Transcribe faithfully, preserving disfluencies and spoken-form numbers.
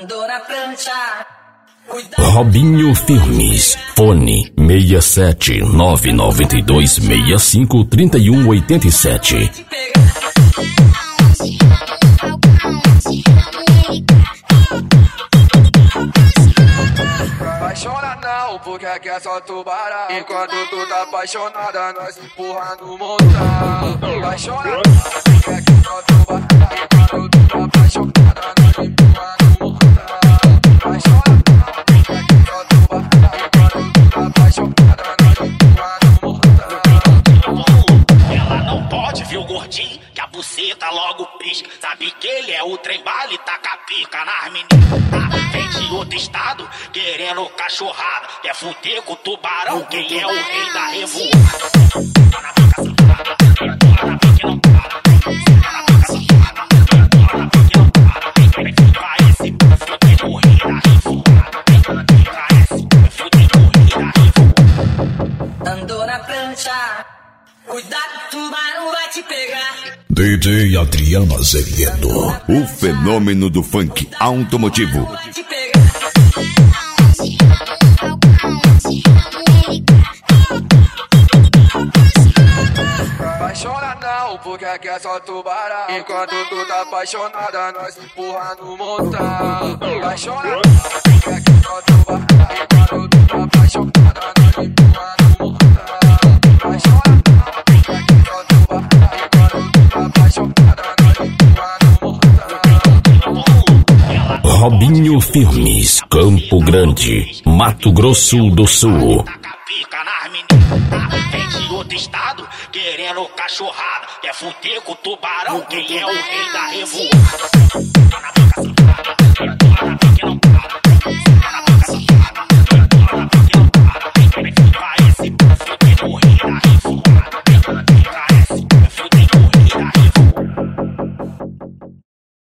Dona Prancha. Robinho Filmes, fone seis sete nove nove dois seis cinco três um oito sete. Apaixona não, porque aqui é só tubarão. Enquanto tu tá apaixonada, nós empurra no montão. Apaixona não, porque aqui é só tubarão. Enquanto tu tá apaixonada, nós empurra no montão. Apaixona não, porque aqui é só tubarão. Enquanto tu tá apaixonada, nós empurra no montão. Ela não pode ver o gordinho, que a buceta logo pisca. Sabe que ele é o trem bala e taca a pica nas meninas. Vem de outro estado, querendo cachorrada. Quer fuder com o tubarão, quem é o rei da revoada. Na boca safada, na boca que não para. Na boca safada, na boca que não para. Pra esse fuder morrer da revoada. Pra esse fuder morrer da revoada. Andou na prancha. Cuidado, o tubarão vai te pegar. D J Adriano Azevedo, o fenômeno do funk automotivo. Vai te pegar. Apaixona não, porque aqui é só tubarão. Enquanto tu tá apaixonada, nós empurra no montão. Apaixona não, porque aqui é só tubarão. Enquanto tu tá apaixonada, nós empurra no montão. Apaixona não, porque aqui é só tubarão. Enquanto tu tá apaixonada, nós empurra no montão. Robinho Filmes, Campo Grande, Mato Grosso do Sul. Pica nas meninas, vem de outro estado, querendo cachorrada. Quer fuder com o tubarão, quem é o rei da revoada. Na boca safada,